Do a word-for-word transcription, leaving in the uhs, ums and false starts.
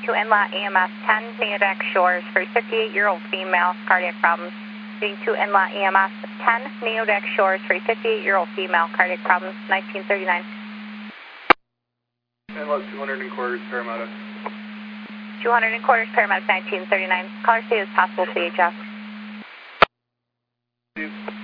two Inlet E M S ten, Neodac Shores for fifty-eight-year-old female, cardiac problems. Getting two Inlet E M S ten, Neodac Shores for fifty-eight-year-old female, cardiac problems, nineteen thirty-nine. Inlet two hundred and quarters, paramedic. two hundred and quarters, paramedic, nineteen thirty-nine. Caller state is possible C H F. Steve.